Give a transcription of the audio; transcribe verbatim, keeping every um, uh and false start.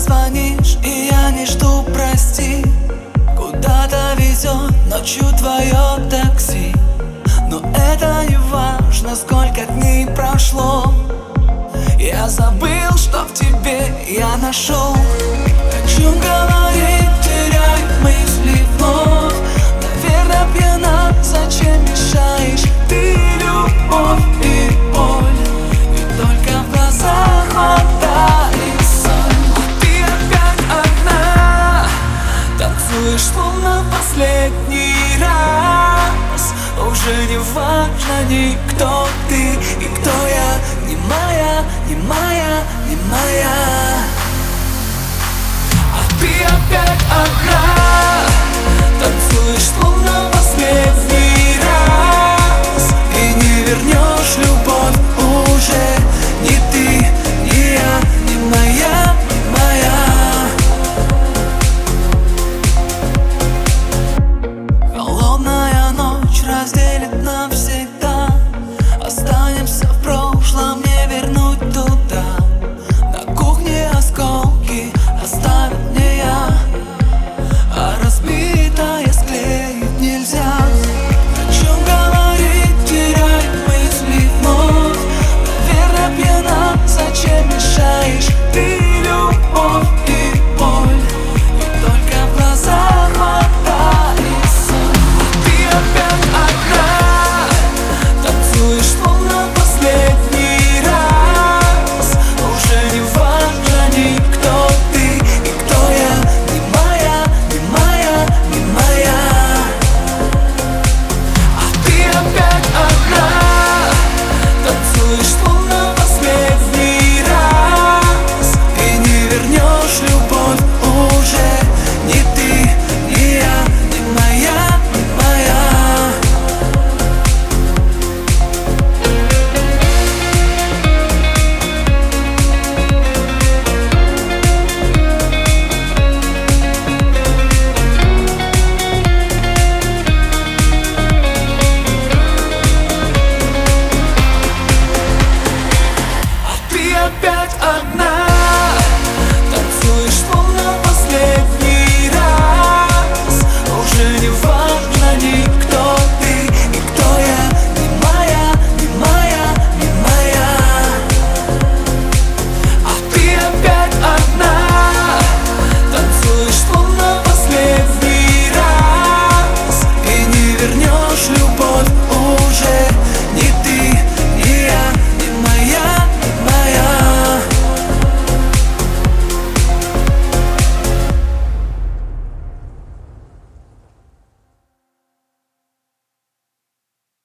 позвонишь, и я не жду, прости. Куда-то везет ночью твое такси. Но это не важно, сколько дней прошло. Я забыл, что в тебе я нашел. О чем говорить, теряю мысли вновь. Наверное, пьяна, зачем мешаешь ты, любовь и боль. И только в глазах вода и сон. А ты опять одна, танцуешь словно последний раз. Уже не важно ни кто ты и кто я. Не моя, не моя, не моя. А ты опять одна, танцуешь словно последний раз. И не вернешь любовь уже. Ни ты, ни я, не моя, не моя. Холодная ночь разделит навсегда. Останемся в прошлом, не вернуть туда. На кухне осколки оставит не я, а разбитое склеить нельзя. О чем говорить, теряю мысли вновь. Наверное, пьяна, зачем мешаешь ты, любовь и боль. И только в глазах вода и сон. А ты опять одна, танцуешь словно последний раз. Уже не важно ни кто ты и кто я. Не моя, не моя, не моя. А ты опять одна, танцуешь словно последний раз. И не вернешь любовь уже. Ни ты, ни я, не моя, не моя. А ты опять одна.